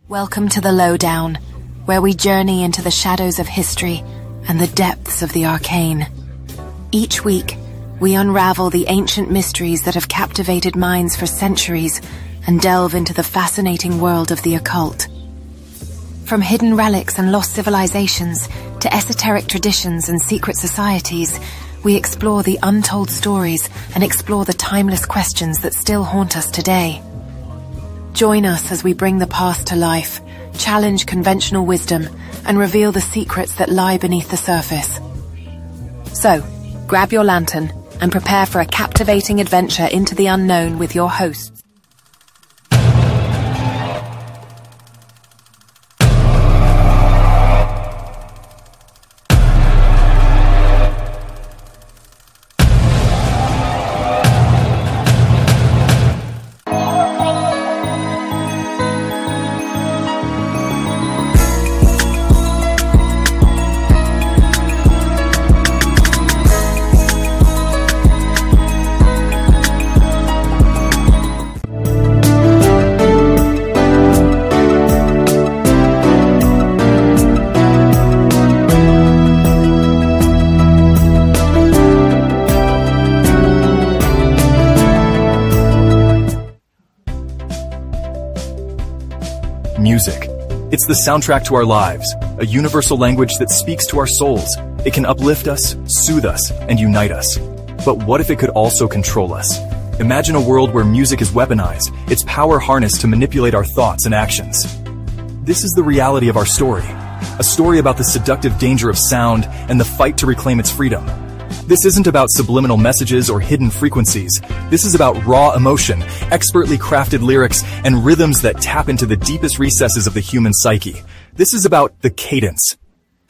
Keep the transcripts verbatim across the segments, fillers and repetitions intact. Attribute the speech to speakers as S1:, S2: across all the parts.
S1: Welcome to the Lowdown, where we journey into the shadows of history and the depths of the arcane. Each week, we unravel the ancient mysteries that have captivated minds for centuries and delve into the fascinating world of the occult. From hidden relics and lost civilizations to esoteric traditions and secret societies, we explore the untold stories and explore the timeless questions that still haunt us today. Join us as we bring the past to life, challenge conventional wisdom, and reveal the secrets that lie beneath the surface. So, grab your lantern and prepare for a captivating adventure into the unknown with your hosts.
S2: Music. It's the soundtrack to our lives, a universal language that speaks to our souls. It can uplift us, soothe us, and unite us. But what if it could also control us? Imagine a world where music is weaponized, its power harnessed to manipulate our thoughts and actions. This is the reality of our story, a story about the seductive danger of sound and the fight to reclaim its freedom. This isn't about subliminal messages or hidden frequencies. This is about raw emotion, expertly crafted lyrics, and rhythms that tap into the deepest recesses of the human psyche. This is about the Cadence.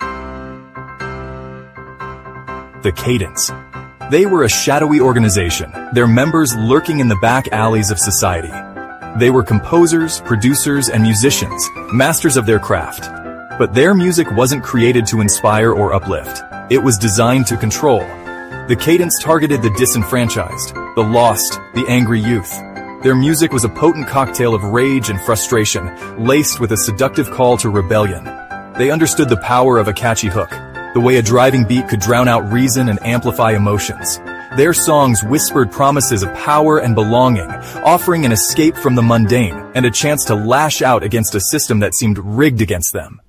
S2: The Cadence. They were a shadowy organization, their members lurking in the back alleys of society. They were composers, producers, and musicians, masters of their craft. But their music wasn't created to inspire or uplift. It was designed to control. The Cadence targeted the disenfranchised, the lost, the angry youth. Their music was a potent cocktail of rage and frustration, laced with a seductive call to rebellion. They understood the power of a catchy hook, the way a driving beat could drown out reason and amplify emotions. Their songs whispered promises of power and belonging, offering an escape from the mundane and a chance to lash out against a system that seemed rigged against them.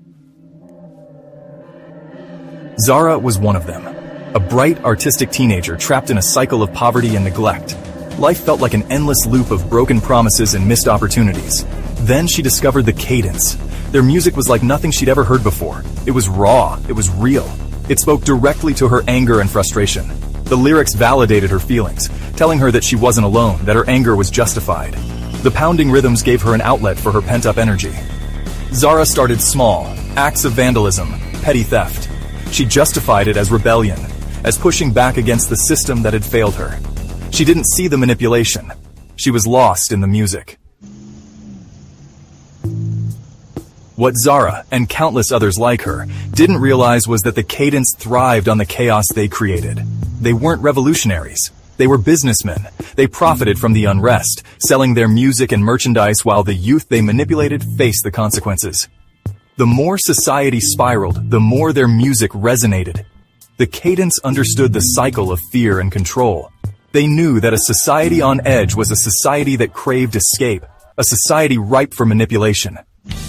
S2: Zara was one of them. A bright, artistic teenager trapped in a cycle of poverty and neglect. Life felt like an endless loop of broken promises and missed opportunities. Then she discovered the Cadence. Their music was like nothing she'd ever heard before. It was raw, it was real. It spoke directly to her anger and frustration. The lyrics validated her feelings, telling her that she wasn't alone, that her anger was justified. The pounding rhythms gave her an outlet for her pent-up energy. Zara started small, acts of vandalism, petty theft. She justified it as rebellion, as pushing back against the system that had failed her. She didn't see the manipulation. She was lost in the music. What Zara, and countless others like her, didn't realize was that the Cadence thrived on the chaos they created. They weren't revolutionaries. They were businessmen. They profited from the unrest, selling their music and merchandise while the youth they manipulated faced the consequences. The more society spiraled, the more their music resonated. The Cadence understood the cycle of fear and control. They knew that a society on edge was a society that craved escape, a society ripe for manipulation.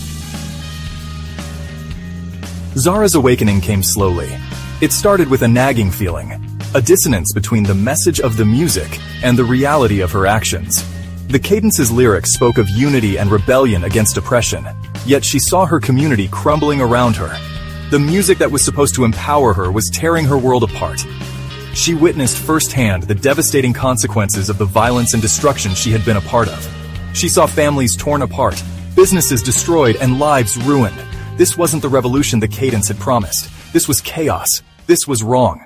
S2: Zara's awakening came slowly. It started with a nagging feeling, a dissonance between the message of the music and the reality of her actions. The Cadence's lyrics spoke of unity and rebellion against oppression, yet she saw her community crumbling around her. The music that was supposed to empower her was tearing her world apart. She witnessed firsthand the devastating consequences of the violence and destruction she had been a part of. She saw families torn apart, businesses destroyed, and lives ruined. This wasn't the revolution the Cadence had promised. This was chaos. This was wrong.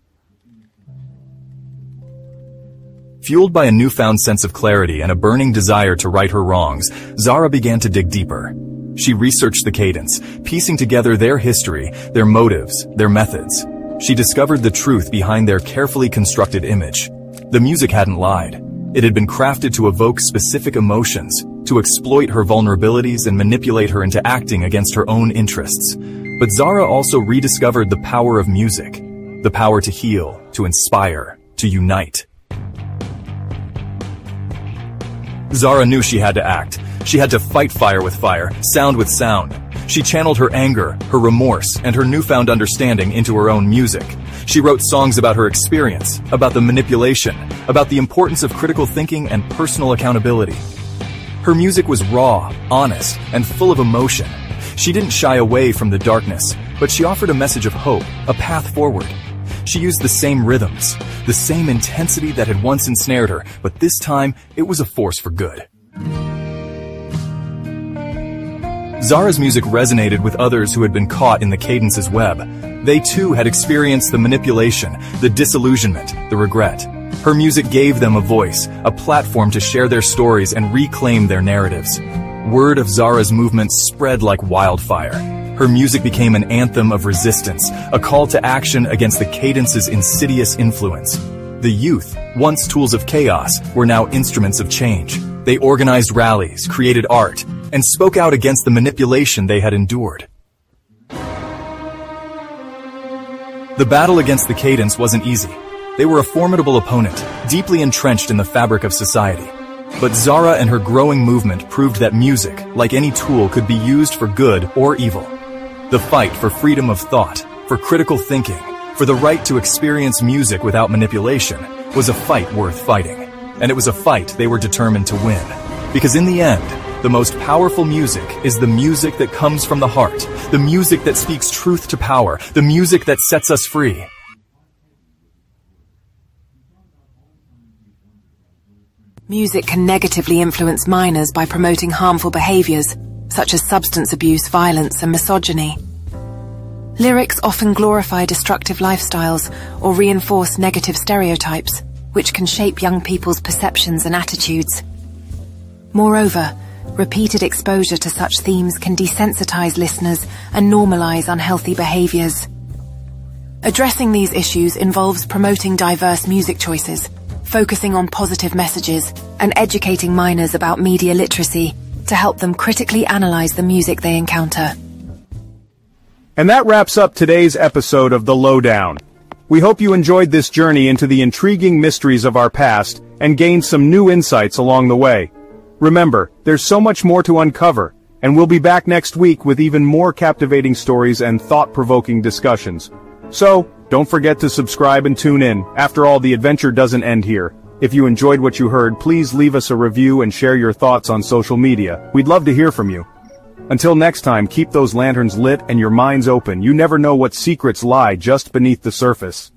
S2: Fueled by a newfound sense of clarity and a burning desire to right her wrongs, Zara began to dig deeper. She researched the Cadence, piecing together their history, their motives, their methods. She discovered the truth behind their carefully constructed image. The music hadn't lied. It had been crafted to evoke specific emotions, to exploit her vulnerabilities and manipulate her into acting against her own interests. But Zara also rediscovered the power of music, the power to heal, to inspire, to unite. Zara knew she had to act. She had to fight fire with fire, sound with sound. She channeled her anger, her remorse, and her newfound understanding into her own music. She wrote songs about her experience, about the manipulation, about the importance of critical thinking and personal accountability. Her music was raw, honest, and full of emotion. She didn't shy away from the darkness, but she offered a message of hope, a path forward. She used the same rhythms, the same intensity that had once ensnared her, but this time it was a force for good. Zara's music resonated with others who had been caught in the Cadence's web. They too had experienced the manipulation, the disillusionment, the regret. Her music gave them a voice, a platform to share their stories and reclaim their narratives. Word of Zara's movement spread like wildfire. Her music became an anthem of resistance, a call to action against the Cadence's insidious influence. The youth, once tools of chaos, were now instruments of change. They organized rallies, created art, and spoke out against the manipulation they had endured. The battle against the Cadence wasn't easy. They were a formidable opponent, deeply entrenched in the fabric of society. But Zara and her growing movement proved that music, like any tool, could be used for good or evil. The fight for freedom of thought, for critical thinking, for the right to experience music without manipulation, was a fight worth fighting. And it was a fight they were determined to win. Because in the end, the most powerful music is the music that comes from the heart, the music that speaks truth to power, the music that sets us free.
S1: Music can negatively influence minors by promoting harmful behaviors, such as substance abuse, violence, and misogyny. Lyrics often glorify destructive lifestyles or reinforce negative stereotypes, which can shape young people's perceptions and attitudes. Moreover, repeated exposure to such themes can desensitize listeners and normalize unhealthy behaviors. Addressing these issues involves promoting diverse music choices, focusing on positive messages, and educating minors about media literacy to help them critically analyze the music they encounter.
S3: And that wraps up today's episode of The Lowdown. We hope you enjoyed this journey into the intriguing mysteries of our past and gained some new insights along the way. Remember, there's so much more to uncover, and we'll be back next week with even more captivating stories and thought-provoking discussions. So, don't forget to subscribe and tune in. After all, the adventure doesn't end here. If you enjoyed what you heard, please leave us a review and share your thoughts on social media. We'd love to hear from you. Until next time, keep those lanterns lit and your minds open. You never know what secrets lie just beneath the surface.